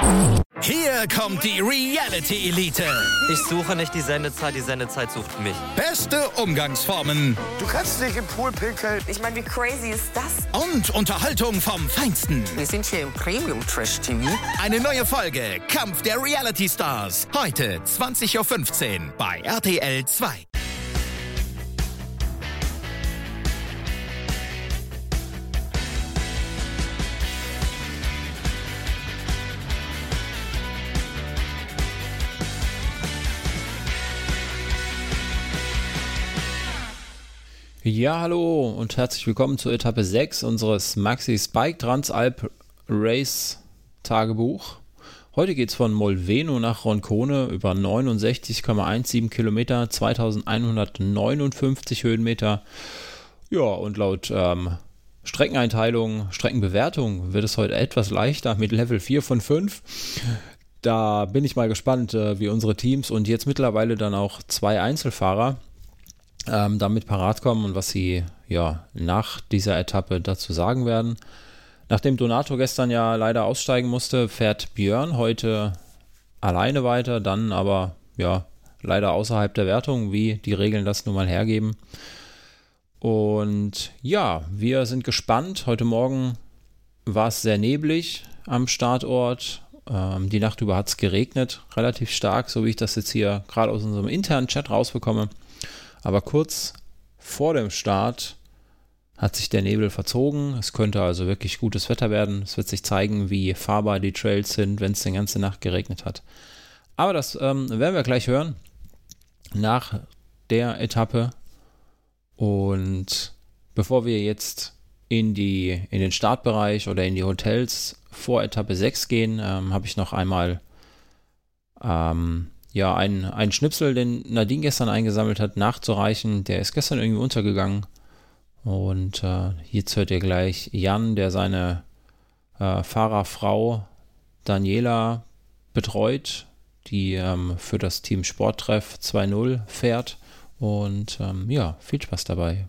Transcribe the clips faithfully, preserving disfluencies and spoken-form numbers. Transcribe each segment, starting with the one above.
Hier kommt die Reality Elite. Ich suche nicht die Sendezeit, die Sendezeit sucht mich. Beste Umgangsformen. Du kannst nicht im Pool pinkeln. Ich meine, wie crazy ist das? Und Unterhaltung vom Feinsten. Wir sind hier im Premium-Trash-T V. Eine neue Folge Kampf der Reality Stars. Heute zwanzig Uhr fünfzehn bei R T L zwei. Ja, hallo und herzlich willkommen zur Etappe sechs unseres Maxi Spike Transalp Race Tagebuch. Heute geht es von Molveno nach Roncone über neunundsechzig Komma siebzehn Kilometer, zweitausendeinhundertneunundfünfzig Höhenmeter. Ja, und laut ähm, Streckeneinteilung, Streckenbewertung wird es heute etwas leichter mit Level vier von fünf. Da bin ich mal gespannt, äh, wie unsere Teams und jetzt mittlerweile dann auch zwei Einzelfahrer Ähm, damit parat kommen und was sie ja nach dieser Etappe dazu sagen werden. Nachdem Donato gestern ja leider aussteigen musste, fährt Björn heute alleine weiter, dann aber ja leider außerhalb der Wertung, wie die Regeln das nun mal hergeben. Und ja, wir sind gespannt. Heute Morgen war es sehr neblig am Startort. Ähm, die Nacht über hat es geregnet, relativ stark, so wie ich das jetzt hier gerade aus unserem internen Chat rausbekomme. Aber kurz vor dem Start hat sich der Nebel verzogen. Es könnte also wirklich gutes Wetter werden. Es wird sich zeigen, wie fahrbar die Trails sind, wenn es die ganze Nacht geregnet hat. Aber das ähm, werden wir gleich hören nach der Etappe. Und bevor wir jetzt in, die, in den Startbereich oder in die Hotels vor Etappe sechs gehen, ähm, habe ich noch einmal ähm, ja, ein, ein Schnipsel, den Nadine gestern eingesammelt hat, nachzureichen. Der ist gestern irgendwie untergegangen. Und äh, jetzt hört ihr gleich Jan, der seine äh, Fahrerfrau Daniela betreut, die ähm, für das Team Sporttreff zwei null fährt. Und ähm, ja, viel Spaß dabei.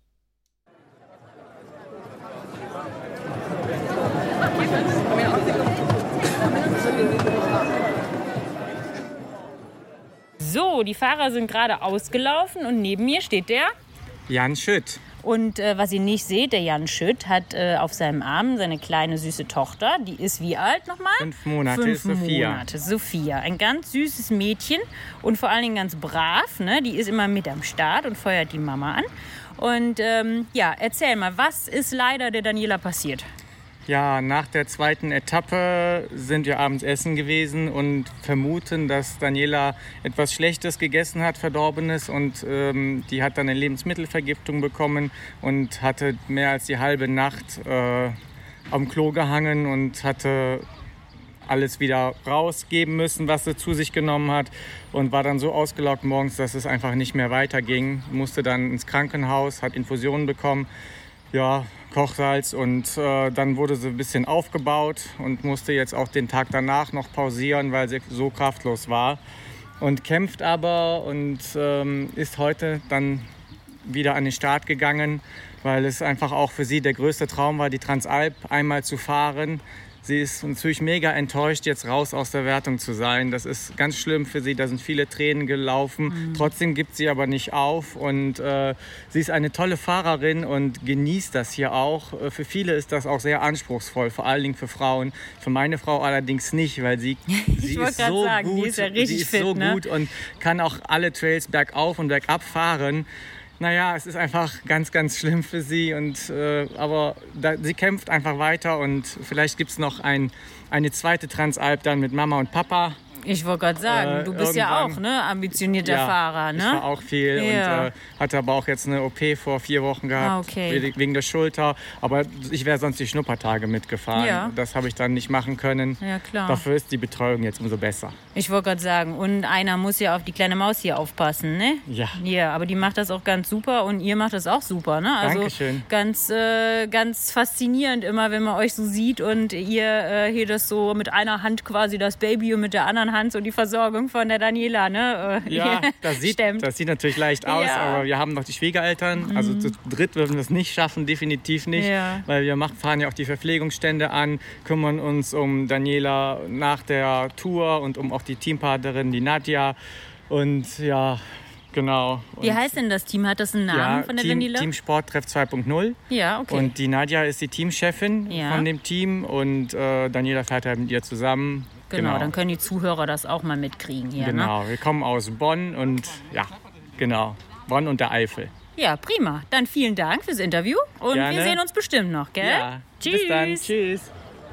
So, die Fahrer sind gerade ausgelaufen und neben mir steht der Jan Schütt. Und äh, was ihr nicht seht, der Jan Schütt hat äh, auf seinem Arm seine kleine süße Tochter. Die ist wie alt nochmal? Fünf Monate Fünf ist Sophia. Monate, Sophia. Ein ganz süßes Mädchen und vor allen Dingen ganz brav. Ne? Die ist immer mit am Start und feuert die Mama an. Und ähm, ja, erzähl mal, was ist leider der Daniela passiert? Ja, nach der zweiten Etappe sind wir abends essen gewesen und vermuten, dass Daniela etwas Schlechtes gegessen hat, Verdorbenes. Und ähm, die hat dann eine Lebensmittelvergiftung bekommen und hatte mehr als die halbe Nacht äh, am Klo gehangen und hatte alles wieder rausgeben müssen, was sie zu sich genommen hat. Und war dann so ausgelaugt morgens, dass es einfach nicht mehr weiterging. Musste dann ins Krankenhaus, hat Infusionen bekommen. Ja, Kochsalz und äh, dann wurde sie ein bisschen aufgebaut und musste jetzt auch den Tag danach noch pausieren, weil sie so kraftlos war. Und kämpft aber und ähm, ist heute dann wieder an den Start gegangen, weil es einfach auch für sie der größte Traum war, die Transalp einmal zu fahren. Sie ist natürlich mega enttäuscht, jetzt raus aus der Wertung zu sein. Das ist ganz schlimm für sie, da sind viele Tränen gelaufen. Mhm. Trotzdem gibt sie aber nicht auf und äh, sie ist eine tolle Fahrerin und genießt das hier auch. Für viele ist das auch sehr anspruchsvoll, vor allen Dingen für Frauen. Für meine Frau allerdings nicht, weil sie, sie ist so sagen, gut, die ist ja richtig sie ist fit, so ne? gut und kann auch alle Trails bergauf und bergab fahren. Naja, es ist einfach ganz, ganz schlimm für sie, und, äh, aber da, sie kämpft einfach weiter und vielleicht gibt es noch ein, eine zweite Transalp dann mit Mama und Papa. Ich wollte gerade sagen, äh, du bist ja auch ne, ambitionierter ja, Fahrer. Ne? Ich war auch viel ja. und äh, hatte aber auch jetzt eine O P vor vier Wochen gehabt, ah, okay. wegen der Schulter. Aber ich wäre sonst die Schnuppertage mitgefahren. Ja. Das habe ich dann nicht machen können. Ja, klar. Dafür ist die Betreuung jetzt umso besser. Ich wollte gerade sagen, und einer muss ja auf die kleine Maus hier aufpassen, ne? Ja. Ja, aber die macht das auch ganz super und ihr macht das auch super, ne? Also Dankeschön. Ganz, äh, ganz faszinierend immer, wenn man euch so sieht und ihr äh, hier das so mit einer Hand quasi das Baby und mit der anderen von Hans und die Versorgung von der Daniela, ne? Äh, Ja, das sieht, das sieht natürlich leicht aus, Ja. aber wir haben noch die Schwiegereltern. Mhm. Also zu dritt würden wir es nicht schaffen, definitiv nicht. Ja. Weil wir machen, fahren ja auch die Verpflegungsstände an, kümmern uns um Daniela nach der Tour und um auch die Teampartnerin, die Nadja. Und ja, genau. Und Wie heißt denn das Team? Hat das einen Namen ja, von der Team, Daniela? Team Sporttreff zwei Punkt null. Ja, okay. Und die Nadja ist die Teamchefin Ja. von dem Team und äh, Daniela fährt halt mit ihr zusammen. genau, dann können die Zuhörer das auch mal mitkriegen hier. Ne? Genau, wir kommen aus Bonn und ja, genau, Bonn und der Eifel. Ja, prima. Dann vielen Dank fürs Interview und Gerne. wir sehen uns bestimmt noch, gell? Ja, Tschüss. bis dann, tschüss.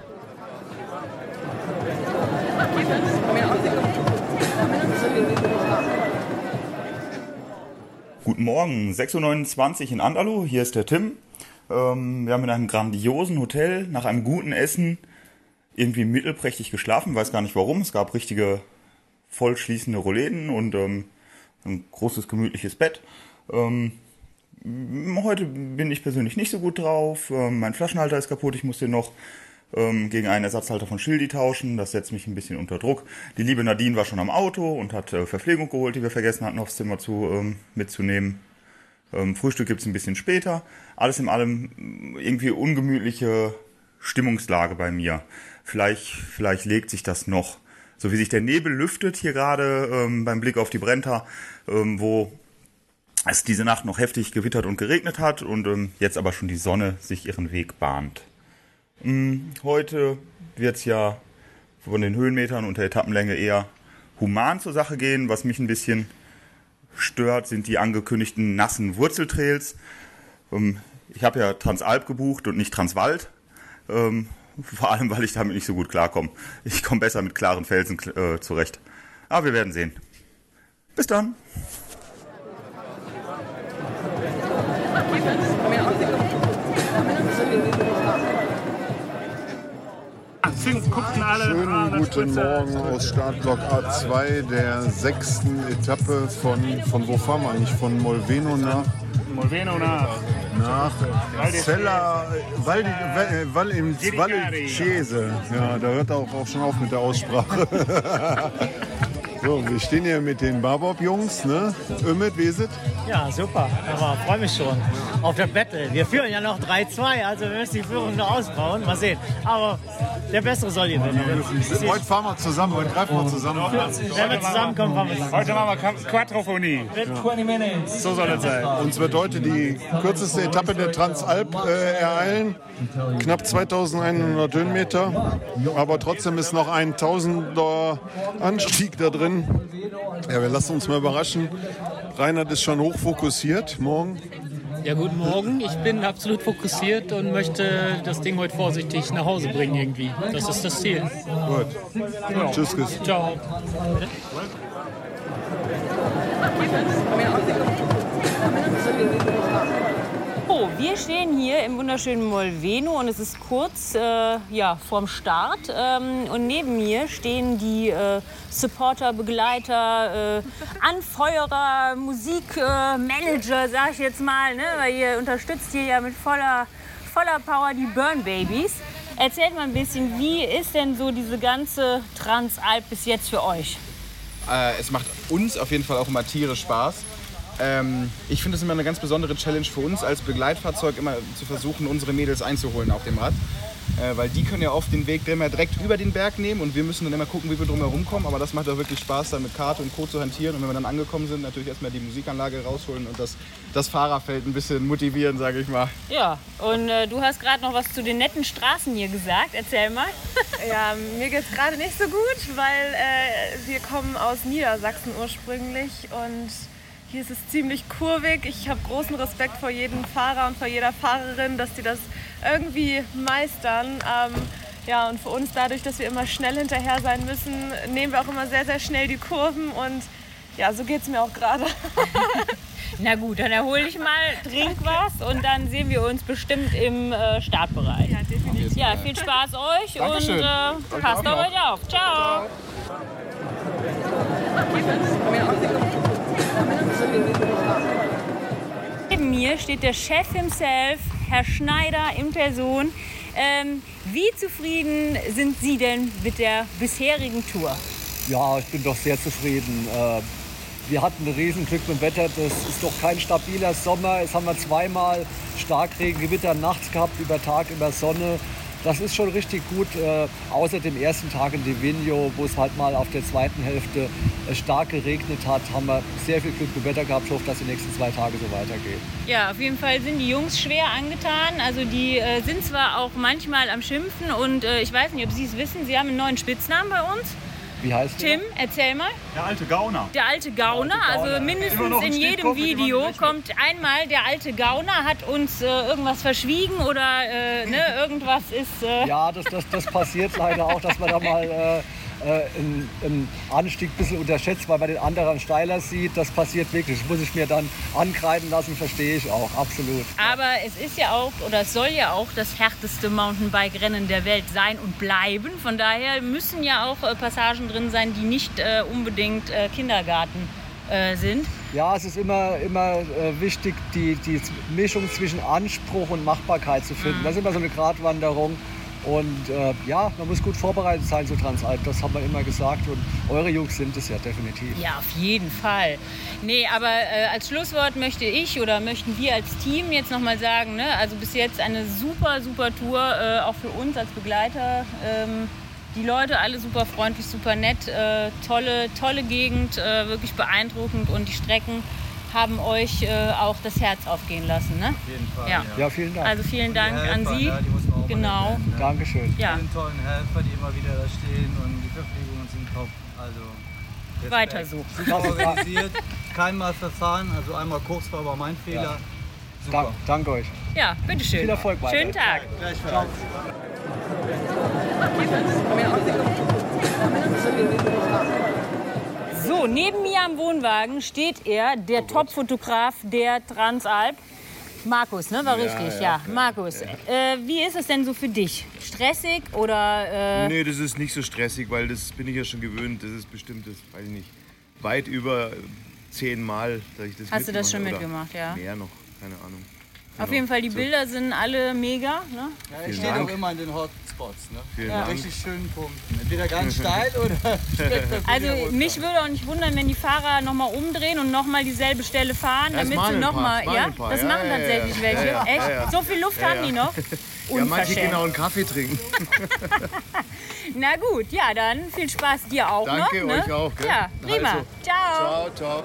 Guten Morgen, sechs Uhr neunundzwanzig in Anderloh, hier ist der Tim. Ähm, wir haben in einem grandiosen Hotel nach einem guten Essen irgendwie mittelprächtig geschlafen, weiß gar nicht warum. Es gab richtige vollschließende Rollläden und ähm, ein großes gemütliches Bett. Ähm, heute bin ich persönlich nicht so gut drauf. Ähm, mein Flaschenhalter ist kaputt, ich muss den noch ähm, gegen einen Ersatzhalter von Schildi tauschen. Das setzt mich ein bisschen unter Druck. Die liebe Nadine war schon am Auto und hat äh, Verpflegung geholt, die wir vergessen hatten, aufs Zimmer zu, ähm, mitzunehmen. Ähm, Frühstück gibt's ein bisschen später. Alles in allem irgendwie ungemütliche Stimmungslage bei mir. Vielleicht, vielleicht legt sich das noch. So wie sich der Nebel lüftet hier gerade ähm, beim Blick auf die Brenta, ähm, wo es diese Nacht noch heftig gewittert und geregnet hat und ähm, jetzt aber schon die Sonne sich ihren Weg bahnt. Ähm, heute wird's ja von den Höhenmetern und der Etappenlänge eher human zur Sache gehen. Was mich ein bisschen stört, sind die angekündigten nassen Wurzeltrails. Ähm, ich habe ja Transalp gebucht und nicht Transwald. Ähm, vor allem, weil ich damit nicht so gut klarkomme. Ich komme besser mit klaren Felsen äh, zurecht. Aber wir werden sehen. Bis dann. Schönen guten Morgen aus Startblock A zwei, der sechsten Etappe von, von wo fahren wir eigentlich? Von Molveno nach? Molveno nach. Nach Cella, Val, Val, Val im Valle Chiese. Ja, da hört auch, auch schon auf mit der Aussprache. So, wir stehen hier mit den Barbob-Jungs, ne? Ümit, wie ist es? Ja, super. Aber freue mich schon auf das Battle. Wir führen ja noch drei zwei, also wir müssen die Führung noch ausbauen. Mal sehen. Aber der Bessere soll gewinnen. Heute fahren wir zusammen, heute greifen wir zusammen. Wenn wir zusammenkommen, fahren wir zusammen. Heute machen wir Quadrophonie. So soll es sein. Uns wird heute die kürzeste Etappe der Transalp äh, ereilen. Knapp zweitausendeinhundert Höhenmeter. Aber trotzdem ist noch ein Tausender Anstieg da drin. Ja, wir lassen uns mal überraschen. Reinhard ist schon hochfokussiert. Morgen. Ja, guten Morgen. Ich bin absolut fokussiert und möchte das Ding heute vorsichtig nach Hause bringen irgendwie. Das ist das Ziel. Gut. Ja. Tschüss. Chris. Ciao. Oh, wir stehen hier im wunderschönen Molveno und es ist kurz äh, ja, vorm Start. Ähm, und neben mir stehen die äh, Supporter, Begleiter, äh, Anfeuerer, Musikmanager, äh, sag ich jetzt mal. Ne? Weil ihr unterstützt hier ja mit voller, voller Power die Burn Babies. Erzählt mal ein bisschen, wie ist denn so diese ganze Transalp bis jetzt für euch? Äh, es macht uns auf jeden Fall auch immer tierisch Spaß. Ähm, ich finde es immer eine ganz besondere Challenge für uns als Begleitfahrzeug, immer zu versuchen, unsere Mädels einzuholen auf dem Rad. Äh, weil die können ja oft den Weg immer direkt über den Berg nehmen und wir müssen dann immer gucken, wie wir drum herum kommen. Aber das macht auch wirklich Spaß, da mit Karte und Co. zu hantieren. Und wenn wir dann angekommen sind, natürlich erstmal die Musikanlage rausholen und das, das Fahrerfeld ein bisschen motivieren, sage ich mal. Ja, und äh, du hast gerade noch was zu den netten Straßen hier gesagt. Erzähl mal. Ja, mir geht's gerade nicht so gut, weil äh, wir kommen aus Niedersachsen ursprünglich und hier ist es ziemlich kurvig. Ich habe großen Respekt vor jedem Fahrer und vor jeder Fahrerin, dass die das irgendwie meistern. Ähm, ja, und für uns dadurch, dass wir immer schnell hinterher sein müssen, nehmen wir auch immer sehr, sehr schnell die Kurven. Und ja, so geht es mir auch gerade. Na gut, dann erhol dich mal, trink was und dann sehen wir uns bestimmt im äh, Startbereich. Ja, definitiv. Ja, viel Spaß euch. Dankeschön. Und äh, passt auf euch auf. Ciao. Neben mir steht der Chef himself, Herr Schneider in Person. Ähm, wie zufrieden sind Sie denn mit der bisherigen Tour? Ja, ich bin doch sehr zufrieden. Äh, wir hatten ein Riesenglück mit dem Wetter. Das ist doch kein stabiler Sommer. Jetzt haben wir zweimal Starkregen, Gewitter nachts gehabt, über Tag, über Sonne. Das ist schon richtig gut, äh, außer dem ersten Tag in Livigno, wo es halt mal auf der zweiten Hälfte äh, stark geregnet hat, haben wir sehr viel Glück mit Wetter gehabt. Ich hoffe, dass die nächsten zwei Tage so weitergeht. Ja, auf jeden Fall sind die Jungs schwer angetan. Also die äh, sind zwar auch manchmal am Schimpfen und äh, ich weiß nicht, ob Sie es wissen, Sie haben einen neuen Spitznamen bei uns. Wie heißt Tim, der? erzähl mal. Der alte Gauner. Der alte Gauner, Der alte Gauner. also mindestens Immer noch ein in jedem Stichkopf, mit dem man Video nicht rechnet. kommt einmal der alte Gauner, hat uns äh, irgendwas verschwiegen oder äh, ne, irgendwas ist... Äh Ja, das, das, das passiert leider auch, dass man da mal äh, äh, einen, einen Anstieg ein bisschen unterschätzt, weil man den anderen steiler sieht. Das passiert wirklich. Das muss ich mir dann ankreiden lassen, verstehe ich auch, absolut. Aber es ist ja auch, oder es soll ja auch das härteste Mountainbike-Rennen der Welt sein und bleiben. Von daher müssen ja auch äh, Passagen drin sein, die nicht äh, unbedingt äh, Kindergarten äh, sind. Ja, es ist immer, immer äh, wichtig, die, die Mischung zwischen Anspruch und Machbarkeit zu finden. Mhm. Das ist immer so eine Gratwanderung. Und äh, ja, man muss gut vorbereitet sein, so Transalp, das haben wir immer gesagt. Und eure Jungs sind es ja definitiv. Ja, auf jeden Fall. Nee, aber äh, als Schlusswort möchte ich oder möchten wir als Team jetzt nochmal sagen, ne, also bis jetzt eine super, super Tour, äh, auch für uns als Begleiter. Ähm, die Leute alle super freundlich, super nett, äh, tolle, tolle Gegend, äh, wirklich beeindruckend und die Strecken haben euch äh, auch das Herz aufgehen lassen, ne? Auf jeden Fall. Ja. Ja, vielen Dank. Also vielen Dank Die Helfer, an Sie. ne, die muss man auch Genau. mal erwähnen, ne? Dankeschön. Ja. Die tollen Helfer, die immer wieder da stehen und die Verpflegungen sind top. Also Respekt. Weiter so. Super organisiert, keinmal verfahren, also einmal kurz war aber mein Fehler. Ja. Super. Dank, danke euch. Ja, bitteschön. Viel Erfolg weiter. Schönen Tag. Gleichfalls. So, neben mir am Wohnwagen steht er, der Top-Fotograf der Transalp. Markus, ne? War Ja, richtig, ja, ja. Markus, ja. Äh, wie ist es denn so für dich? Stressig oder... Äh Nee, das ist nicht so stressig, weil das bin ich ja schon gewöhnt. Das ist bestimmt, das weiß ich nicht, weit über zehn Mal, dass ich das Hast du das schon mitmache, oder mitgemacht, ja? Mehr noch, keine Ahnung. Auf Genau. jeden Fall, die So. Bilder sind alle mega. Ne? Ja, ich Vielen stehe Dank. auch immer in den Hotspots. Ne? Vielen ja. Dank. Richtig schönen Punkten. Entweder ganz steil oder spektakulär. Also runter. mich würde auch nicht wundern, wenn die Fahrer noch mal umdrehen und noch mal dieselbe Stelle fahren, Ja, das damit machen sie ein noch paar, mal, das machen ja, ein paar. das Ja, machen ja, tatsächlich ja, welche. ja, ja, Echt? ja, ja. So viel Luft Ja, haben ja. die noch? Ja, manche Unverschämt. gehen auch einen Kaffee trinken. Na gut, ja, dann viel Spaß dir auch Danke, noch. Ne? euch auch. Gell? Ja, prima. Also, Ciao. Ciao, ciao.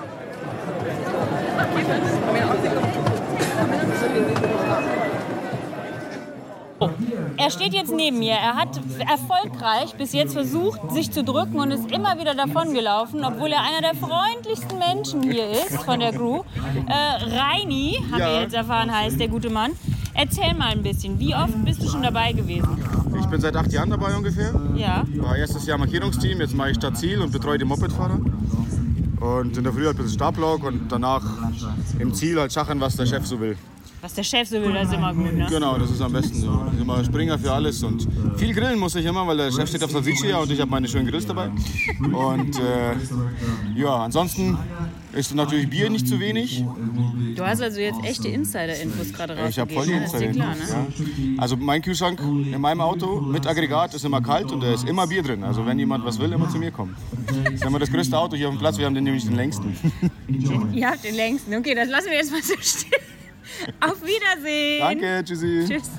Er steht jetzt neben mir. Er hat erfolgreich bis jetzt versucht, sich zu drücken und ist immer wieder davongelaufen, obwohl er einer der freundlichsten Menschen hier ist von der Crew. Äh, Reini, haben Ja. wir jetzt erfahren, heißt der gute Mann. Erzähl mal ein bisschen, wie oft bist du schon dabei gewesen? Ich bin seit acht Jahren dabei ungefähr. Ja. War erstes Jahr Markierungsteam, jetzt mache ich Stadtziel und betreue die Mopedfahrer. Und in der Früh halt ein bisschen Startblock und danach im Ziel halt Schachern, was der Chef so will. Was der Chef so will, das ist immer gut, ne? Genau, das ist am besten so. Ich bin immer Springer für alles und viel grillen muss ich immer, weil der Chef steht auf Salsiccia und ich habe meine schönen Grills dabei. Und äh, ja, ansonsten ist natürlich Bier nicht zu wenig. Du hast also jetzt echte Insider-Infos gerade rausgegeben. Ich habe voll die ne? Das ist dir klar, Insider. ne? Ja. Also mein Kühlschrank in meinem Auto mit Aggregat ist immer kalt und da ist immer Bier drin. Also wenn jemand was will, immer zu mir kommen. Das ist immer das größte Auto hier auf dem Platz, wir haben den nämlich den längsten. Ihr habt den längsten. Okay, das lassen wir jetzt mal so stehen. Auf Wiedersehen. Danke, tschüssi. Tschüss.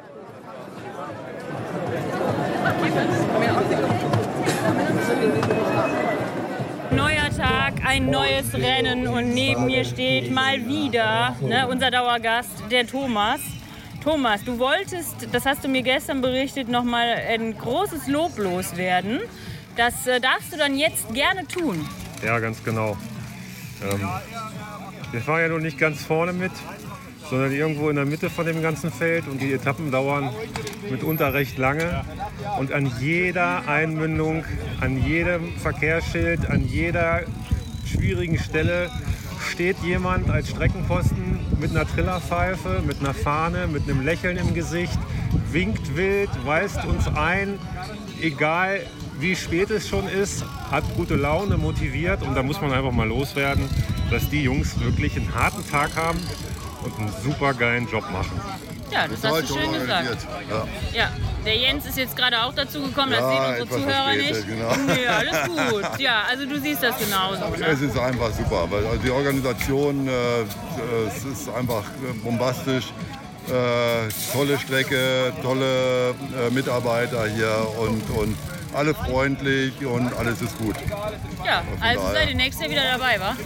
Neuer Tag, ein neues Rennen und neben mir steht mal wieder ne, unser Dauergast, der Thomas. Thomas, du wolltest, das hast du mir gestern berichtet, noch mal ein großes Lob loswerden. Das äh, darfst du dann jetzt gerne tun. Ja, ganz genau. Ähm, wir fahren ja noch nicht ganz vorne mit, sondern irgendwo in der Mitte von dem ganzen Feld. Und die Etappen dauern mitunter recht lange. Und an jeder Einmündung, an jedem Verkehrsschild, an jeder schwierigen Stelle steht jemand als Streckenposten mit einer Trillerpfeife, mit einer Fahne, mit einem Lächeln im Gesicht, winkt wild, weist uns ein, egal wie spät es schon ist, hat gute Laune, motiviert. Und da muss man einfach mal loswerden, dass die Jungs wirklich einen harten Tag haben und einen super geilen Job machen. Ja, das war hast du schon schön gesagt. organisiert. Ja. Ja, der Jens ist jetzt gerade auch dazu gekommen, das Ja, sehen unsere etwas Zuhörer verspätet, nicht. genau. Nee, alles gut. Ja, also du siehst das genauso. Ne? Es ist einfach super, weil also die Organisation, äh, es ist einfach äh, bombastisch. Äh, tolle Strecke, tolle äh, Mitarbeiter hier und, und alle freundlich und alles ist gut. Ja, also daher. seid ihr nächstes Jahr wieder dabei, wa?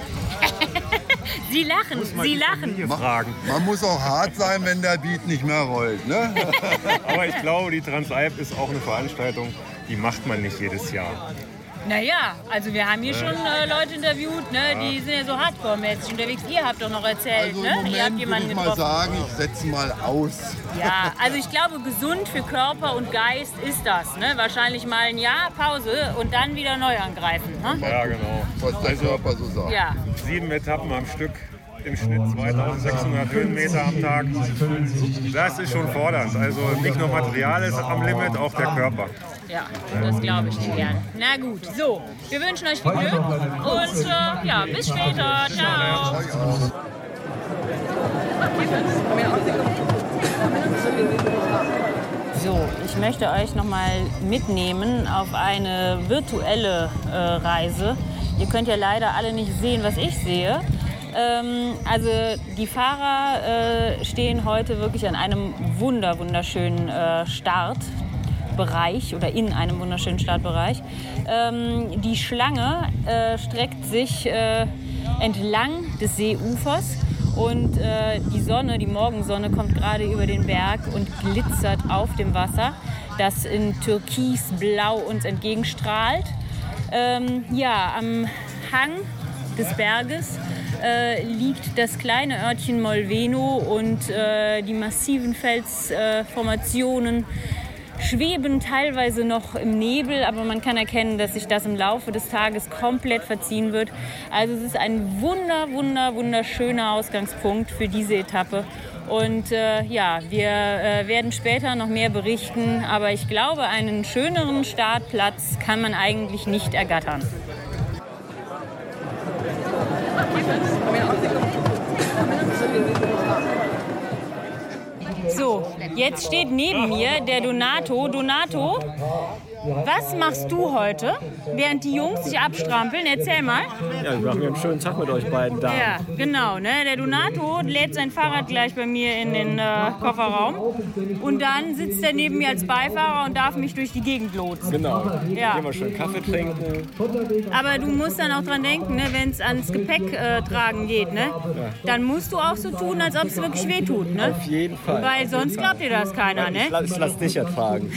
Sie lachen, Sie lachen. Man, man muss auch hart sein, wenn der Beat nicht mehr rollt. Ne? Aber ich glaube, die Transalp ist auch eine Veranstaltung, die macht man nicht jedes Jahr. Naja, also wir haben hier schon äh, Leute interviewt, ne? Die sind ja so hardcore-mäßig unterwegs. Ihr habt doch noch erzählt, Also ne? im Moment Ihr habt jemanden würde ich mal getroffen. sagen, ich setze mal aus. Ja, also ich glaube, gesund für Körper und Geist ist das. Ne? Wahrscheinlich mal ein Jahr Pause und dann wieder neu angreifen. Ne? Ja, genau. Was der Körper so sagt. Ja. Sieben Etappen am Stück, im Schnitt zweitausendsechshundert Höhenmeter am Tag. Das ist schon fordernd. Also nicht nur Material ist am Limit, auch der Körper. Ja, das glaube ich dir gern. Na gut, so, wir wünschen euch viel Glück und äh, ja, bis später. Ciao. So, ich möchte euch noch mal mitnehmen auf eine virtuelle äh, Reise. Ihr könnt ja leider alle nicht sehen, was ich sehe. Ähm, also die Fahrer äh, stehen heute wirklich an einem wunder wunderschönen äh, Startbereich oder in einem wunderschönen Startbereich. Ähm, die Schlange äh, streckt sich äh, entlang des Seeufers. Und äh, die Sonne, die Morgensonne, kommt gerade über den Berg und glitzert auf dem Wasser, das in türkisblau uns entgegenstrahlt. Ähm, ja, am Hang des Berges äh, liegt das kleine Örtchen Molveno und äh, die massiven Felsformationen schweben teilweise noch im Nebel, aber man kann erkennen, dass sich das im Laufe des Tages komplett verziehen wird. Also es ist ein wunder, wunder, wunderschöner Ausgangspunkt für diese Etappe. Und äh, ja, wir äh, werden später noch mehr berichten, aber ich glaube, einen schöneren Startplatz kann man eigentlich nicht ergattern. So, jetzt steht neben mir der Donato. Donato, was machst du heute, während die Jungs sich abstrampeln? Erzähl mal. Ja, wir machen einen schönen Tag mit euch beiden da. Ja, genau. Ne? Der Donato lädt sein Fahrrad gleich bei mir in den äh, Kofferraum. Und dann sitzt er neben mir als Beifahrer und darf mich durch die Gegend lotsen. Genau. Ja. Gehen wir schön Kaffee trinken. Aber du musst dann auch dran denken, ne, wenn es ans Gepäck äh, tragen geht, ne? Ja. Dann musst du auch so tun, als ob es wirklich wehtut. Ne? Auf jeden Fall. Weil sonst glaubt dir das keiner, ne? Ich, lass, ich lass dich ja tragen.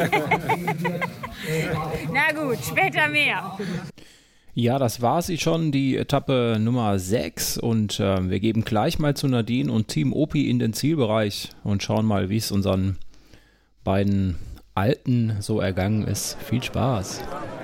Na gut, später mehr. Ja, das war sie schon, die Etappe Nummer sechs. Und äh, wir geben gleich mal zu Nadine und Team Opi in den Zielbereich und schauen mal, wie es unseren beiden Alten so ergangen ist. Viel Spaß.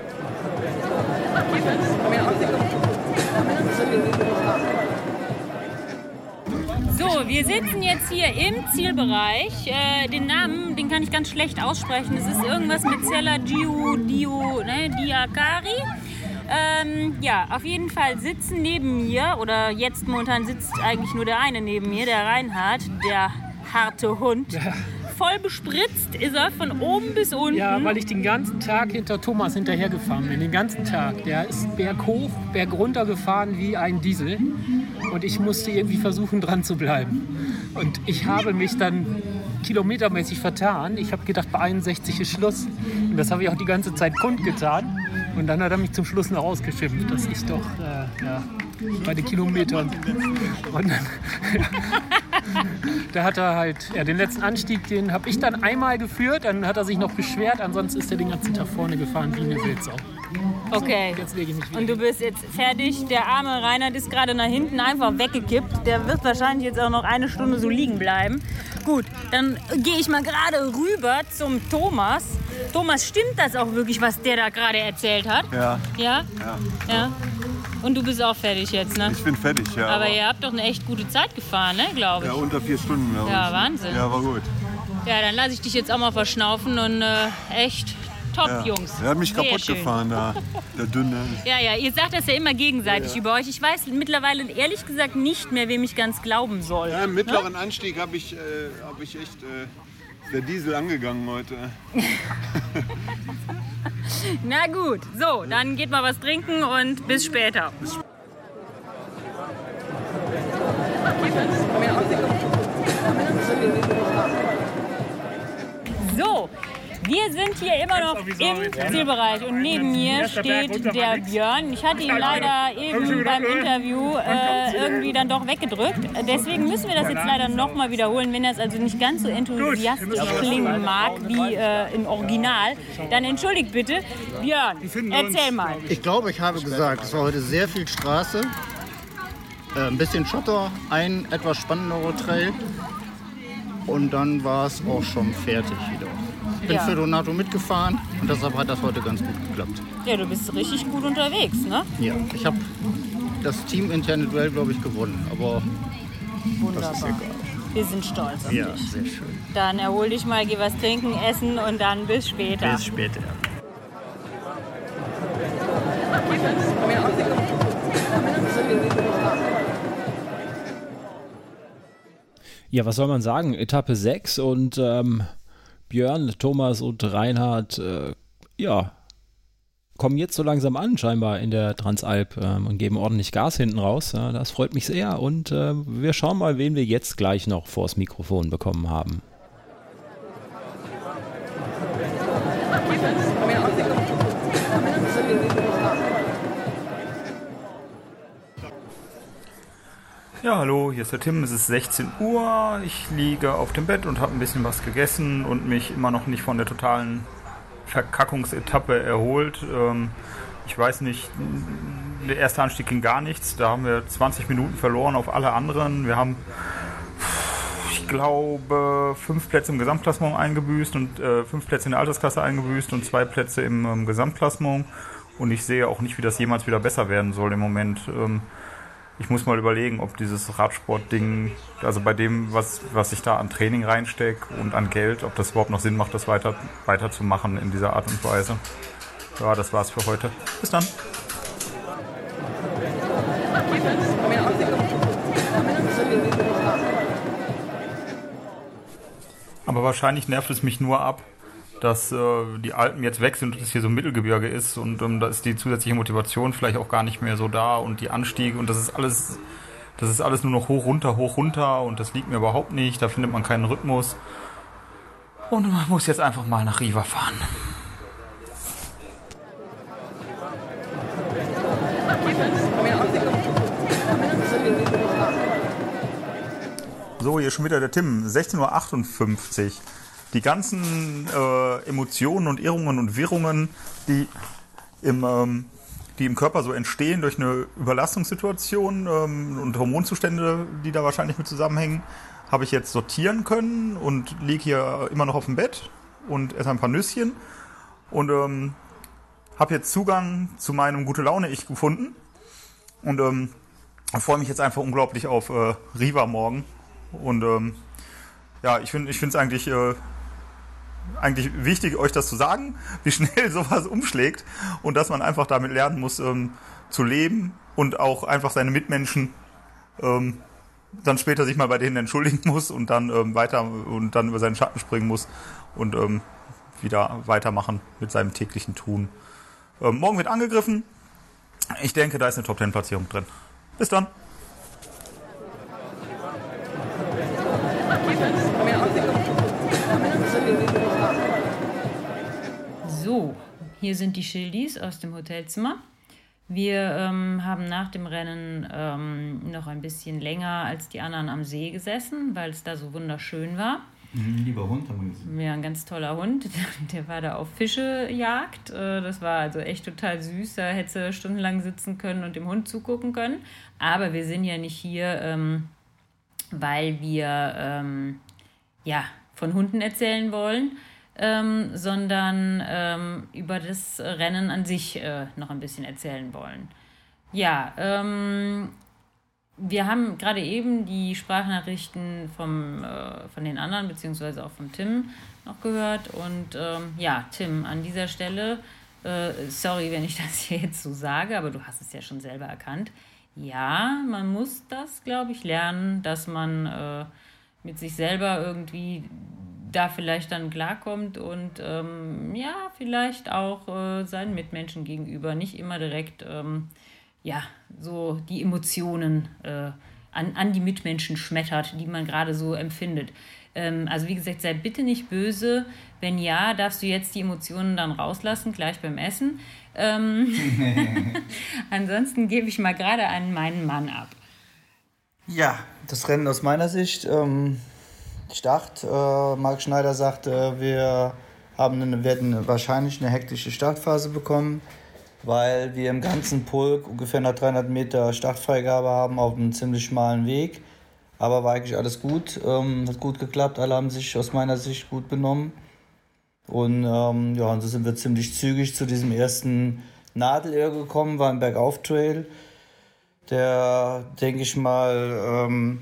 So, wir sitzen jetzt hier im Zielbereich. Äh, den Namen, den kann ich ganz schlecht aussprechen. Es ist irgendwas mit Cella Giu Dio, ne, Diakari. Ähm, ja, auf jeden Fall sitzen neben mir, oder jetzt momentan sitzt eigentlich nur der eine neben mir, der Reinhard, der harte Hund. Ja. Voll bespritzt ist er von oben bis unten. Ja, weil ich den ganzen Tag hinter Thomas hinterhergefahren bin. Den ganzen Tag. Der ist berghoch, bergunter gefahren wie ein Diesel. Und ich musste irgendwie versuchen, dran zu bleiben. Und ich habe mich dann kilometermäßig vertan. Ich habe gedacht, bei einundsechzig ist Schluss. Und das habe ich auch die ganze Zeit kundgetan. Und dann hat er mich zum Schluss noch ausgeschimpft, dass ich doch äh, ja, bei den Kilometern. Und dann, ja, da hat er halt, ja, den letzten Anstieg, den habe ich dann einmal geführt. Dann hat er sich noch beschwert. Ansonsten ist er den ganzen Tag vorne gefahren wie eine Wildsau. Okay. Jetzt lege ich mich wieder. Und du bist jetzt fertig. Der arme Reinhard ist gerade nach hinten einfach weggekippt. Der wird wahrscheinlich jetzt auch noch eine Stunde so liegen bleiben. Gut, dann gehe ich mal gerade rüber zum Thomas. Thomas, stimmt das auch wirklich, was der da gerade erzählt hat? Ja. Ja? Ja. Ja. Und du bist auch fertig jetzt, ne? Ich bin fertig, ja. Aber, aber ihr habt doch eine echt gute Zeit gefahren, ne, glaube ich. Ja, unter vier Stunden, glaube ich. Ja, Wahnsinn. Ja, war gut. Ja, dann lasse ich dich jetzt auch mal verschnaufen und äh, echt top, ja. Jungs. Er hat mich Sehr kaputt schön. gefahren, da, der Dünne. Ja, ja, ihr sagt das ja immer gegenseitig Ja, ja. über euch. Ich weiß mittlerweile ehrlich gesagt nicht mehr, wem ich ganz glauben soll. Ja, im mittleren Ne? Anstieg habe ich, äh, hab ich echt äh, der Diesel angegangen heute. Na gut, so, dann geht mal was trinken und bis später. So, wir sind hier immer noch im Zielbereich und neben mir steht der Björn. Ich hatte ihn leider eben beim Interview äh, irgendwie dann doch weggedrückt. Deswegen müssen wir das jetzt leider nochmal wiederholen. Wenn das also nicht ganz so enthusiastisch klingen mag wie äh, im Original, dann entschuldigt bitte. Björn, erzähl mal. Ich glaube, ich habe gesagt, es war heute sehr viel Straße, äh, ein bisschen Schotter, ein etwas spannenderer Trail und dann war es auch schon fertig wieder. Ich bin Ja. für Donato mitgefahren und deshalb hat das heute ganz gut geklappt. Ja, du bist richtig gut unterwegs, ne? Ja, ich habe das teaminterne Duell, glaube ich, gewonnen, aber Wunderbar. das ist egal. Wir sind stolz auf Ja, dich. sehr schön. Dann erhol dich mal, geh was trinken, essen und dann bis später. Bis später. Ja, was soll man sagen? Etappe sechs und ähm, Björn, Thomas und Reinhard, äh, ja, kommen jetzt so langsam an, scheinbar in der Transalp ähm, und geben ordentlich Gas hinten raus. Ja, das freut mich sehr und äh, wir schauen mal, wen wir jetzt gleich noch vors Mikrofon bekommen haben. Ja, hallo, hier ist der Tim, es ist sechzehn Uhr, ich liege auf dem Bett und habe ein bisschen was gegessen und mich immer noch nicht von der totalen Verkackungsetappe erholt. Ähm, ich weiß nicht, der erste Anstieg ging gar nichts, da haben wir zwanzig Minuten verloren auf alle anderen. Wir haben, ich glaube, fünf Plätze im Gesamtklassement eingebüßt und äh, fünf Plätze in der Altersklasse eingebüßt und zwei Plätze im ähm, Gesamtklassement. Und ich sehe auch nicht, wie das jemals wieder besser werden soll im Moment. Ähm, Ich muss mal überlegen, ob dieses Radsport-Ding, also bei dem, was, was ich da an Training reinstecke und an Geld, ob das überhaupt noch Sinn macht, das weiter, weiterzumachen in dieser Art und Weise. Ja, das war's für heute. Bis dann. Aber wahrscheinlich nervt es mich nur ab, dass äh, die Alpen jetzt weg sind und es hier so ein Mittelgebirge ist und ähm, da ist die zusätzliche Motivation vielleicht auch gar nicht mehr so da und die Anstiege und das ist alles, das ist alles nur noch hoch, runter, hoch, runter und das liegt mir überhaupt nicht, da findet man keinen Rhythmus und man muss jetzt einfach mal nach Riva fahren. So, hier ist schon wieder der Tim, sechzehn Uhr achtundfünfzig. Die ganzen äh, Emotionen und Irrungen und Wirrungen, die im, ähm, die im Körper so entstehen durch eine Überlastungssituation ähm, und Hormonzustände, die da wahrscheinlich mit zusammenhängen, habe ich jetzt sortieren können und liege hier immer noch auf dem Bett und esse ein paar Nüsschen und ähm, habe jetzt Zugang zu meinem Gute-Laune-Ich gefunden und ähm, freue mich jetzt einfach unglaublich auf äh, Riva morgen. Und ähm, ja, ich finde ich finde es eigentlich, äh, eigentlich wichtig, euch das zu sagen, wie schnell sowas umschlägt und dass man einfach damit lernen muss, ähm, zu leben und auch einfach seine Mitmenschen ähm, dann später sich mal bei denen entschuldigen muss und dann ähm, weiter und dann über seinen Schatten springen muss und ähm, wieder weitermachen mit seinem täglichen Tun. Ähm, morgen wird angegriffen. Ich denke, da ist eine Top-Ten-Platzierung drin. Bis dann. So, hier sind die Schildis aus dem Hotelzimmer. Wir ähm, haben nach dem Rennen ähm, noch ein bisschen länger als die anderen am See gesessen, weil es da so wunderschön war. Mhm, lieber Hund haben wir gesehen. Ja, ein ganz toller Hund. Der war da auf Fischejagd. Das war also echt total süß. Da hätte sie stundenlang sitzen können und dem Hund zugucken können. Aber wir sind ja nicht hier, ähm, weil wir ähm, ja, von Hunden erzählen wollen, ähm, sondern ähm, über das Rennen an sich äh, noch ein bisschen erzählen wollen. Ja, ähm, wir haben gerade eben die Sprachnachrichten vom, äh, von den anderen, beziehungsweise auch vom Tim, noch gehört. Und ähm, ja, Tim, an dieser Stelle, äh, sorry, wenn ich das hier jetzt so sage, aber du hast es ja schon selber erkannt. Ja, man muss das, glaube ich, lernen, dass man äh, mit sich selber irgendwie da vielleicht dann klarkommt und ähm, ja, vielleicht auch äh, seinen Mitmenschen gegenüber nicht immer direkt ähm, ja, so die Emotionen äh, an, an die Mitmenschen schmettert, die man gerade so empfindet. Ähm, also wie gesagt, sei bitte nicht böse. Wenn ja, darfst du jetzt die Emotionen dann rauslassen, gleich beim Essen. Ähm Ansonsten gebe ich mal gerade an meinen Mann ab. Ja, das Rennen aus meiner Sicht. Ähm, Start. Äh, Marc Schneider sagte, wir haben eine, werden wahrscheinlich eine hektische Startphase bekommen, weil wir im ganzen Pulk ungefähr nach dreihundert Meter Startfreigabe haben auf einem ziemlich schmalen Weg. Aber war eigentlich alles gut, ähm, hat gut geklappt, alle haben sich aus meiner Sicht gut benommen. Und ähm, ja, und so sind wir ziemlich zügig zu diesem ersten Nadelöhr gekommen, war ein Bergauf-Trail, der, denke ich mal, ähm,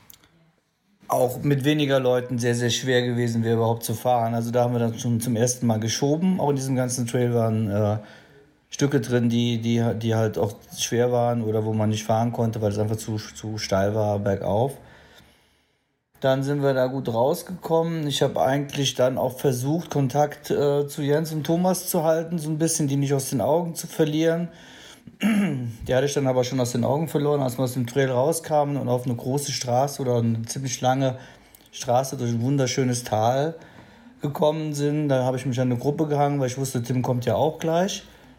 auch mit weniger Leuten sehr, sehr schwer gewesen wäre, überhaupt zu fahren. Also da haben wir dann schon zum ersten Mal geschoben. Auch in diesem ganzen Trail waren äh, Stücke drin, die, die, die halt auch schwer waren oder wo man nicht fahren konnte, weil es einfach zu, zu steil war, bergauf. Dann sind wir da gut rausgekommen. Ich habe eigentlich dann auch versucht, Kontakt äh, zu Jens und Thomas zu halten, so ein bisschen die nicht aus den Augen zu verlieren. Die hatte ich dann aber schon aus den Augen verloren, als wir aus dem Trail rauskamen und auf eine große Straße oder eine ziemlich lange Straße durch ein wunderschönes Tal gekommen sind. Da habe ich mich an eine Gruppe gehangen, weil ich wusste, Tim kommt ja auch gleich.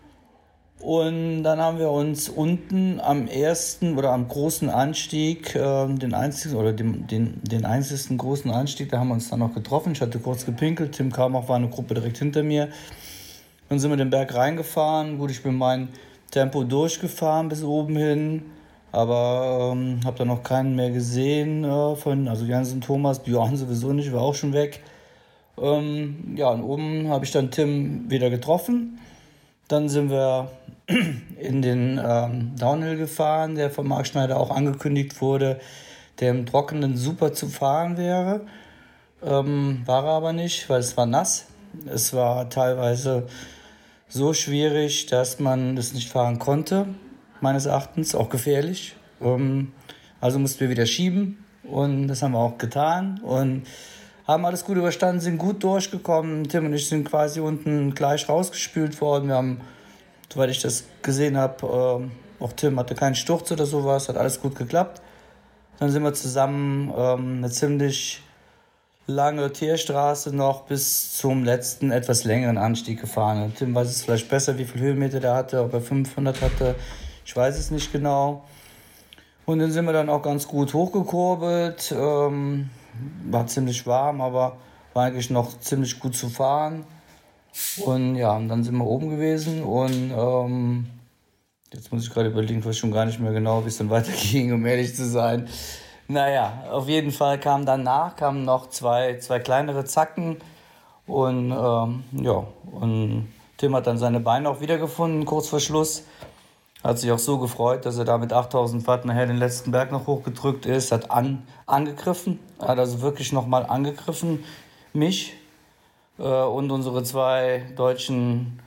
Und dann haben wir uns unten am ersten oder am großen Anstieg, äh, den einzigen oder den, den, den einzigsten großen Anstieg, da haben wir uns dann noch getroffen. Ich hatte kurz gepinkelt, Tim kam auch, war eine Gruppe direkt hinter mir. Dann sind wir den Berg reingefahren. Gut, ich bin mein Tempo durchgefahren bis oben hin, aber ähm, habe dann noch keinen mehr gesehen äh, von, also Jens und Thomas, Björn sowieso nicht, war auch schon weg. Ähm, ja, und oben habe ich dann Tim wieder getroffen. Dann sind wir in den ähm, Downhill gefahren, der von Marc Schneider auch angekündigt wurde, der im Trockenen super zu fahren wäre. Ähm, war er aber nicht, weil es war nass. Es war teilweise so schwierig, dass man das nicht fahren konnte, meines Erachtens, auch gefährlich. Ähm, also mussten wir wieder schieben und das haben wir auch getan und haben alles gut überstanden, sind gut durchgekommen. Tim und ich sind quasi unten gleich rausgespült worden. Wir haben, soweit ich das gesehen habe, äh, auch Tim hatte keinen Sturz oder sowas, hat alles gut geklappt. Dann sind wir zusammen ähm, eine ziemlich lange Teerstraße noch bis zum letzten, etwas längeren Anstieg gefahren. Und Tim weiß es vielleicht besser, wie viel Höhenmeter der hatte, ob er fünfhundert hatte, ich weiß es nicht genau. Und dann sind wir dann auch ganz gut hochgekurbelt. Ähm, war ziemlich warm, aber war eigentlich noch ziemlich gut zu fahren. Und ja, und dann sind wir oben gewesen und ähm, jetzt muss ich gerade überlegen, ich weiß schon gar nicht mehr genau, wie es dann weiterging, um ehrlich zu sein. Naja, auf jeden Fall kamen danach kamen noch zwei, zwei kleinere Zacken und ähm, ja, und Tim hat dann seine Beine auch wiedergefunden, kurz vor Schluss. Hat sich auch so gefreut, dass er da mit achttausend Watt nachher den letzten Berg noch hochgedrückt ist, hat an, angegriffen, hat also wirklich nochmal angegriffen, mich äh, und unsere zwei deutschen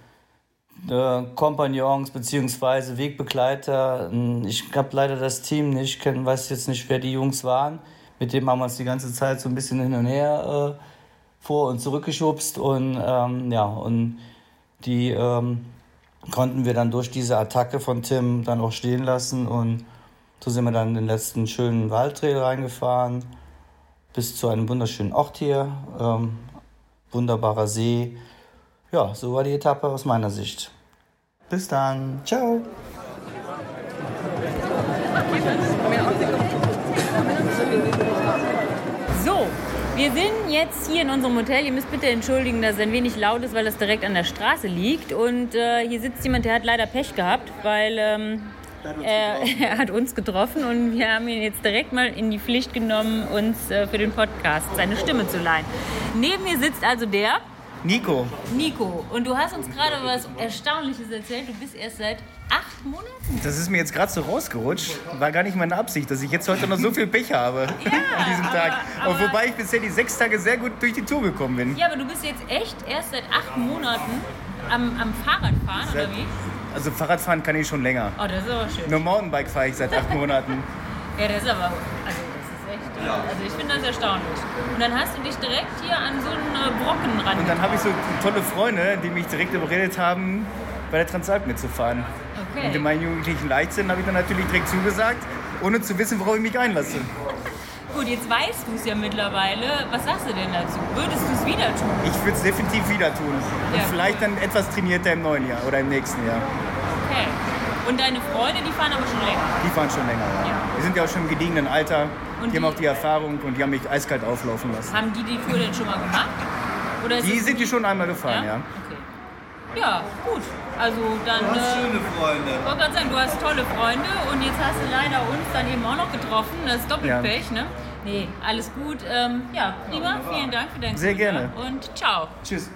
äh, Kompagnons bzw. Wegbegleiter. Ich habe leider das Team nicht, ich weiß jetzt nicht, wer die Jungs waren. Mit dem haben wir uns die ganze Zeit so ein bisschen hin und her äh, vor- und zurückgeschubst und ähm, ja, und die ähm, konnten wir dann durch diese Attacke von Tim dann auch stehen lassen und so sind wir dann in den letzten schönen Waldtrail reingefahren bis zu einem wunderschönen Ort hier, ähm, wunderbarer See. Ja, so war die Etappe aus meiner Sicht. Bis dann, ciao! So, wir sind jetzt hier in unserem Hotel. Ihr müsst bitte entschuldigen, dass es ein wenig laut ist, weil das direkt an der Straße liegt. Und äh, hier sitzt jemand, der hat leider Pech gehabt, weil ähm, er, er hat uns getroffen und wir haben ihn jetzt direkt mal in die Pflicht genommen, uns äh, für den Podcast seine Stimme zu leihen. Neben mir sitzt also der... Nico. Nico, und du hast uns gerade was Erstaunliches erzählt. Du bist erst seit acht Monaten? Das ist mir jetzt gerade so rausgerutscht. War gar nicht meine Absicht, dass ich jetzt heute noch so viel Pech habe ja, an diesem aber, Tag. Aber, aber wobei ich bisher die sechs Tage sehr gut durch die Tour gekommen bin. Ja, aber du bist jetzt echt erst seit acht Monaten am, am Fahrradfahren, seit, oder wie? Also Fahrradfahren kann ich schon länger. Oh, das ist aber schön. Nur Mountainbike fahre ich seit acht Monaten. Ja, das ist aber... Also, Also ich finde das erstaunlich. Und dann hast du dich direkt hier an so einen Brocken ran. Und dann habe ich so tolle Freunde, die mich direkt überredet haben, bei der Transalp mitzufahren. Okay. Und in meinem jugendlichen Leichtsinn habe ich dann natürlich direkt zugesagt, ohne zu wissen, worauf ich mich einlasse. Gut, jetzt weißt du es ja mittlerweile. Was sagst du denn dazu? Würdest du es wieder tun? Ich würde es definitiv wieder tun. Und ja, vielleicht dann etwas trainierter im neuen Jahr oder im nächsten Jahr. Okay. Und deine Freunde, die fahren aber schon länger? Die fahren schon länger, ja. ja. Die sind ja auch schon im gediegenen Alter. Und die, die haben auch die Erfahrung und die haben mich eiskalt auflaufen lassen. Haben die die Tour denn schon mal gemacht? Oder ist die sind die schon einmal gefahren, ja. ja. Okay. Ja, gut. Also dann... Du hast äh, schöne Freunde. Ich wollte gerade sagen, du hast tolle Freunde und jetzt hast du leider uns dann eben auch noch getroffen. Das ist Doppelpech, ja. ne? Nee, alles gut. Ähm, ja, prima. Vielen Dank für dein Sehr gerne. Und ciao. Tschüss.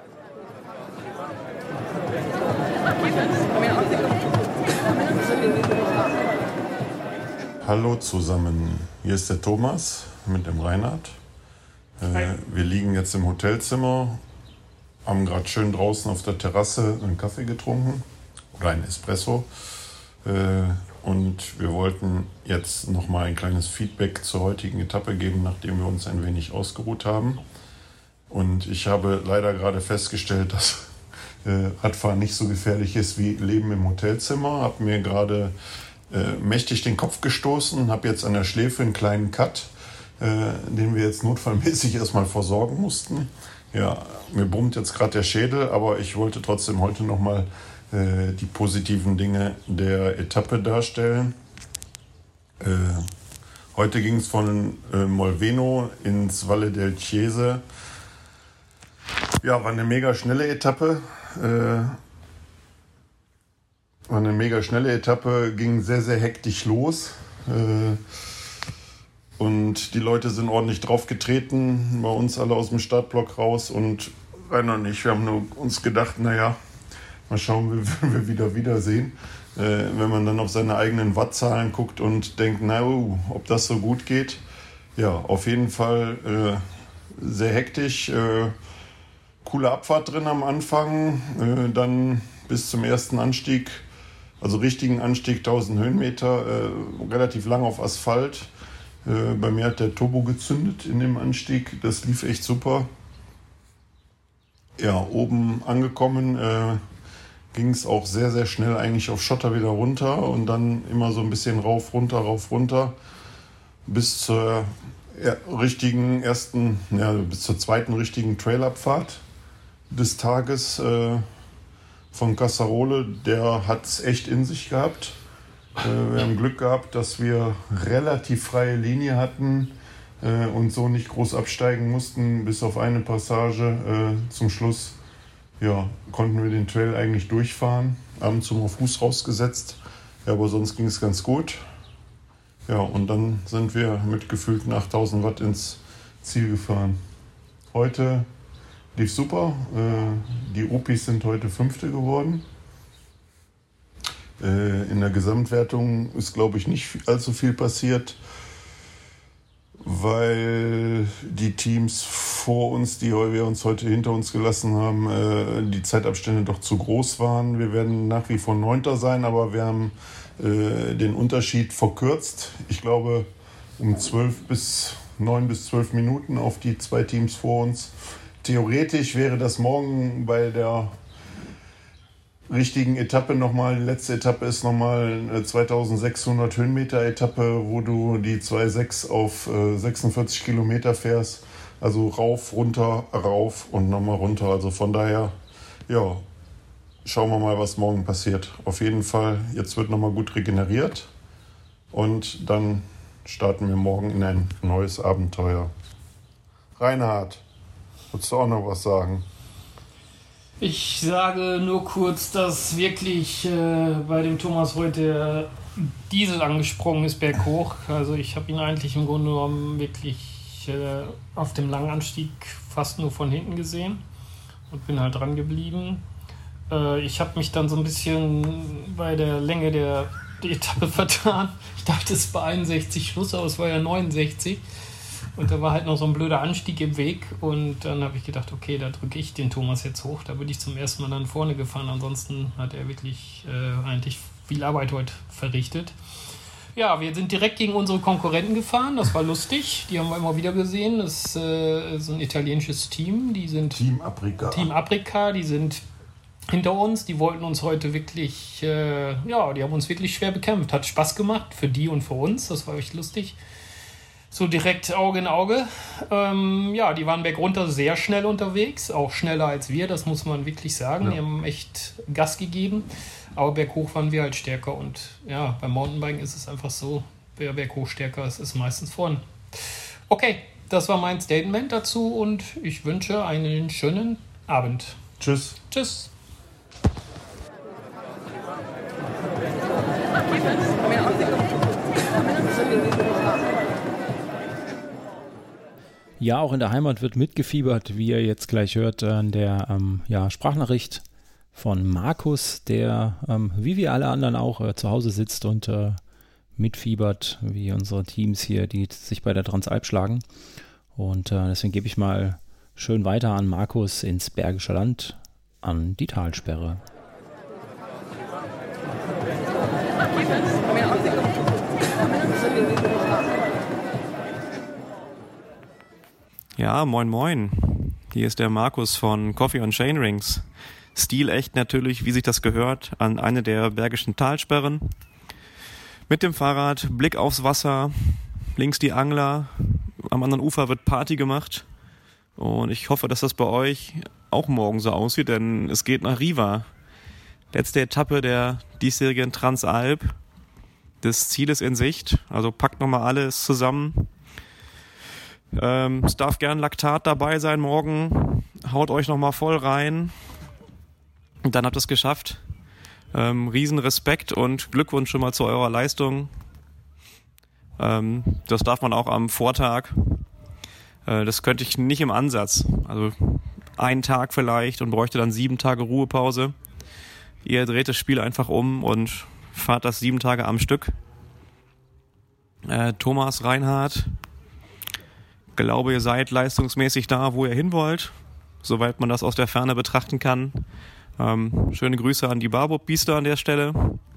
Hallo zusammen, hier ist der Thomas mit dem Reinhard. Äh, wir liegen jetzt im Hotelzimmer, haben gerade schön draußen auf der Terrasse einen Kaffee getrunken oder einen Espresso. Äh, und wir wollten jetzt nochmal ein kleines Feedback zur heutigen Etappe geben, nachdem wir uns ein wenig ausgeruht haben. Und ich habe leider gerade festgestellt, dass äh, Radfahren nicht so gefährlich ist wie Leben im Hotelzimmer. Habe mir gerade äh, mächtig den Kopf gestoßen, habe jetzt an der Schläfe einen kleinen Cut, äh, den wir jetzt notfallmäßig erstmal versorgen mussten. Ja, mir brummt jetzt gerade der Schädel, aber ich wollte trotzdem heute nochmal äh, die positiven Dinge der Etappe darstellen. Äh, heute ging es von äh, Molveno ins Valle del Chiese. Ja, war eine mega schnelle Etappe. Äh, war eine mega schnelle Etappe, ging sehr, sehr hektisch los. Äh, und die Leute sind ordentlich draufgetreten, bei uns alle aus dem Startblock raus. Und Rainer und ich, wir haben nur uns gedacht, naja, mal schauen, wie wir wieder wiedersehen. Äh, wenn man dann auf seine eigenen Wattzahlen guckt und denkt, na, uh, ob das so gut geht. Ja, auf jeden Fall äh, sehr hektisch. Äh, coole Abfahrt drin am Anfang, äh, dann bis zum ersten Anstieg, also richtigen Anstieg, tausend Höhenmeter, äh, relativ lang auf Asphalt. Äh, bei mir hat der Turbo gezündet in dem Anstieg, das lief echt super. Ja, oben angekommen äh, ging es auch sehr, sehr schnell eigentlich auf Schotter wieder runter und dann immer so ein bisschen rauf, runter, rauf, runter bis zur ja, richtigen ersten, ja, bis zur zweiten richtigen Trailabfahrt des Tages äh, von Casarole. Der hat es echt in sich gehabt. Äh, wir haben Glück gehabt, dass wir relativ freie Linie hatten äh, und so nicht groß absteigen mussten, bis auf eine Passage. Äh, zum Schluss ja, konnten wir den Trail eigentlich durchfahren, abends zum auf Fuß rausgesetzt, ja, aber sonst ging es ganz gut. Ja, und dann sind wir mit gefühlten achttausend Watt ins Ziel gefahren. Heute lief super. Äh, die Opis sind heute Fünfte geworden. Äh, in der Gesamtwertung ist, glaube ich, nicht allzu viel passiert, weil die Teams vor uns, die wir uns heute hinter uns gelassen haben, äh, die Zeitabstände doch zu groß waren. Wir werden nach wie vor Neunter sein, aber wir haben äh, den Unterschied verkürzt. Ich glaube, um zwölf bis neun bis zwölf Minuten auf die zwei Teams vor uns. Theoretisch wäre das morgen bei der richtigen Etappe nochmal, die letzte Etappe ist nochmal eine zweitausendsechshundert Höhenmeter Etappe, wo du die zwei Komma sechs auf äh, sechsundvierzig Kilometer fährst. Also rauf, runter, rauf und nochmal runter. Also von daher, ja, schauen wir mal, was morgen passiert. Auf jeden Fall, jetzt wird nochmal gut regeneriert und dann starten wir morgen in ein neues Abenteuer. Reinhard, willst du auch noch was sagen? Ich sage nur kurz, dass wirklich äh, bei dem Thomas heute Diesel angesprungen ist berghoch. Also ich habe ihn eigentlich im Grunde genommen wirklich äh, auf dem langen Anstieg fast nur von hinten gesehen. und bin halt dran geblieben. Äh, ich habe mich dann so ein bisschen bei der Länge der, der Etappe vertan. Ich dachte, es war einundsechzig Schluss, aber es war ja neunundsechzig. Und da war halt noch so ein blöder Anstieg im Weg. Und dann habe ich gedacht, okay, da drücke ich den Thomas jetzt hoch. Da bin ich zum ersten Mal dann vorne gefahren. Ansonsten hat er wirklich äh, eigentlich viel Arbeit heute verrichtet. Ja, wir sind direkt gegen unsere Konkurrenten gefahren. Das war lustig. Die haben wir immer wieder gesehen. Das äh, ist ein italienisches Team. Die sind Team Aprica. Team Aprica. Die sind hinter uns. Die wollten uns heute wirklich, äh, ja, die haben uns wirklich schwer bekämpft. Hat Spaß gemacht für die und für uns. Das war echt lustig. So direkt Auge in Auge. Ähm, ja, die waren bergunter sehr schnell unterwegs, auch schneller als wir, das muss man wirklich sagen. Ja. Die haben echt Gas gegeben, aber berghoch waren wir halt stärker. Und ja, beim Mountainbiken ist es einfach so, wer berghoch stärker ist, ist meistens vorne. Okay, das war mein Statement dazu und ich wünsche einen schönen Abend. Tschüss. Tschüss. Ja, auch in der Heimat wird mitgefiebert, wie ihr jetzt gleich hört, an der ähm, ja, Sprachnachricht von Markus, der ähm, wie wir alle anderen auch äh, zu Hause sitzt und äh, mitfiebert, wie unsere Teams hier, die sich bei der Transalp schlagen. Und äh, deswegen gebe ich mal schön weiter an Markus ins Bergische Land, an die Talsperre. Ja, moin moin. Hier ist der Markus von Coffee on Chainrings. Stilecht natürlich, wie sich das gehört, an eine der bergischen Talsperren. Mit dem Fahrrad, Blick aufs Wasser, links die Angler, am anderen Ufer wird Party gemacht. Und ich hoffe, dass das bei euch auch morgen so aussieht, denn es geht nach Riva. Letzte Etappe der diesjährigen Transalp. Das Ziel ist in Sicht, also packt nochmal alles zusammen. Ähm, es darf gern Laktat dabei sein morgen. Haut euch nochmal voll rein. Und dann habt ihr es geschafft. Ähm, riesen Respekt und Glückwunsch schon mal zu eurer Leistung. Ähm, das darf man auch am Vortag. Äh, das könnte ich nicht im Ansatz. Also einen Tag vielleicht und bräuchte dann sieben Tage Ruhepause. Ihr dreht das Spiel einfach um und fahrt das sieben Tage am Stück. Äh, Thomas Reinhardt, glaube, ihr seid leistungsmäßig da, wo ihr hin wollt, soweit man das aus der Ferne betrachten kann. Ähm, schöne Grüße an die Barbob-Biester an der Stelle.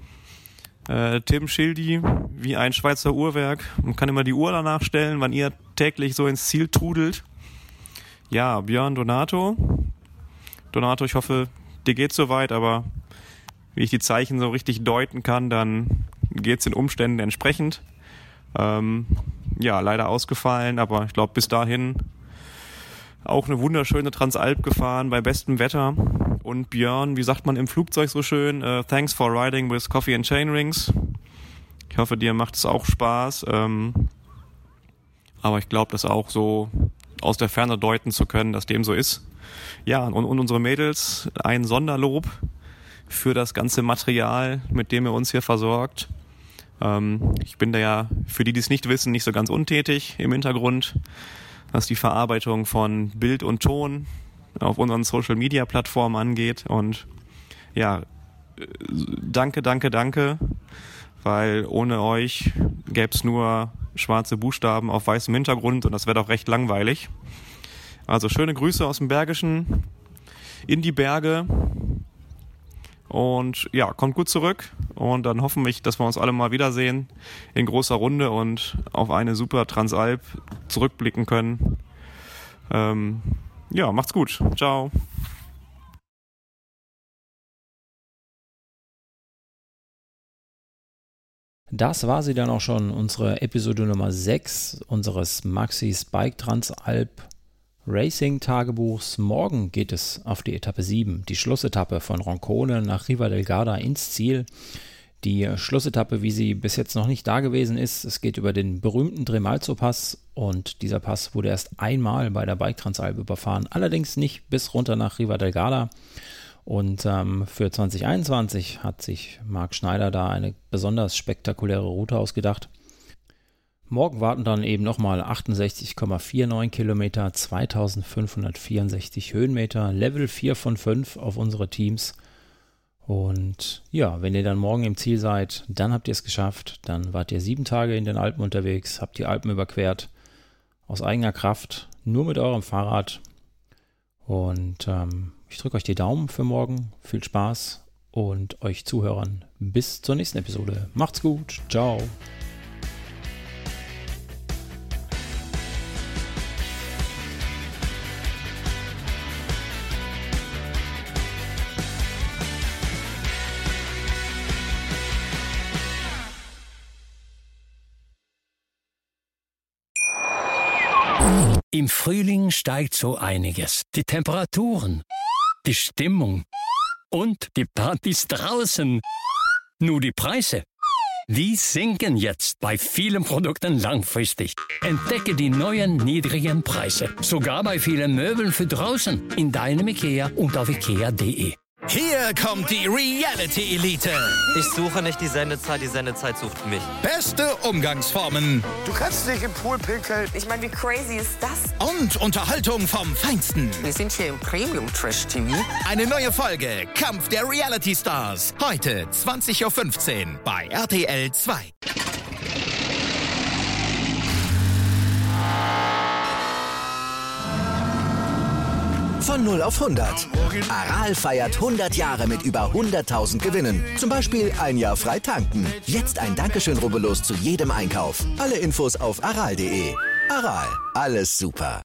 Äh, Tim Schildi, wie ein Schweizer Uhrwerk. Man kann immer die Uhr danach stellen, wann ihr täglich so ins Ziel trudelt. Ja, Björn Donato. Donato, ich hoffe, dir geht's soweit, aber wie ich die Zeichen so richtig deuten kann, dann geht's den Umständen entsprechend. Ähm, ja, leider ausgefallen, aber ich glaube bis dahin auch eine wunderschöne Transalp gefahren bei bestem Wetter. Und Björn, wie sagt man im Flugzeug so schön, uh, thanks for riding with Coffee and Chainrings. Ich hoffe, dir macht es auch Spaß. Ähm, aber ich glaube, das auch so aus der Ferne deuten zu können, dass dem so ist. Ja, und, und unsere Mädels, ein Sonderlob für das ganze Material, mit dem ihr uns hier versorgt. Ich bin da ja, für die, die es nicht wissen, nicht so ganz untätig im Hintergrund, was die Verarbeitung von Bild und Ton auf unseren Social-Media-Plattformen angeht. Und ja, danke, danke, danke, weil ohne euch gäbe es nur schwarze Buchstaben auf weißem Hintergrund und das wäre doch recht langweilig. Also schöne Grüße aus dem Bergischen in die Berge. Und ja, kommt gut zurück und dann hoffen wir, dass wir uns alle mal wiedersehen in großer Runde und auf eine super Transalp zurückblicken können. Ähm, ja, macht's gut. Ciao. Das war sie dann auch schon, unsere Episode Nummer sechs unseres Maxis Bike Transalp Racing-Tagebuchs. Morgen geht es auf die Etappe sieben, die Schlussetappe von Roncone nach Riva del Garda ins Ziel. Die Schlussetappe, wie sie bis jetzt noch nicht da gewesen ist, es geht über den berühmten Tremalzo-Pass und dieser Pass wurde erst einmal bei der Bike Transalp überfahren, allerdings nicht bis runter nach Riva del Garda. Und ähm, für zwanzig einundzwanzig hat sich Marc Schneider da eine besonders spektakuläre Route ausgedacht. Morgen warten dann eben nochmal achtundsechzig Komma neunundvierzig Kilometer, zweitausendfünfhundertvierundsechzig Höhenmeter, Level vier von fünf auf unsere Teams. Und ja, wenn ihr dann morgen im Ziel seid, dann habt ihr es geschafft. Dann wart ihr sieben Tage in den Alpen unterwegs, habt die Alpen überquert, aus eigener Kraft, nur mit eurem Fahrrad. Und ähm, ich drücke euch die Daumen für morgen. Viel Spaß und euch Zuhörern bis zur nächsten Episode. Macht's gut. Ciao. Im Frühling steigt so einiges. Die Temperaturen, die Stimmung und die Partys draußen. Nur die Preise, die sinken jetzt bei vielen Produkten langfristig. Entdecke die neuen niedrigen Preise. Sogar bei vielen Möbeln für draußen. In deinem IKEA und auf ikea punkt de. Hier kommt die Reality Elite. Ich suche nicht die Sendezeit, die Sendezeit sucht mich. Beste Umgangsformen. Du kannst nicht im Pool pinkeln. Ich meine, wie crazy ist das? Und Unterhaltung vom Feinsten. Wir sind hier im Premium-Trash-T V. Eine neue Folge Kampf der Reality Stars. Heute zwanzig Uhr fünfzehn bei R T L zwei. Von null auf hundert. Aral feiert hundert Jahre mit über hunderttausend Gewinnen. Zum Beispiel ein Jahr frei tanken. Jetzt ein Dankeschön, rubbellos zu jedem Einkauf. Alle Infos auf aral punkt de. Aral, alles super.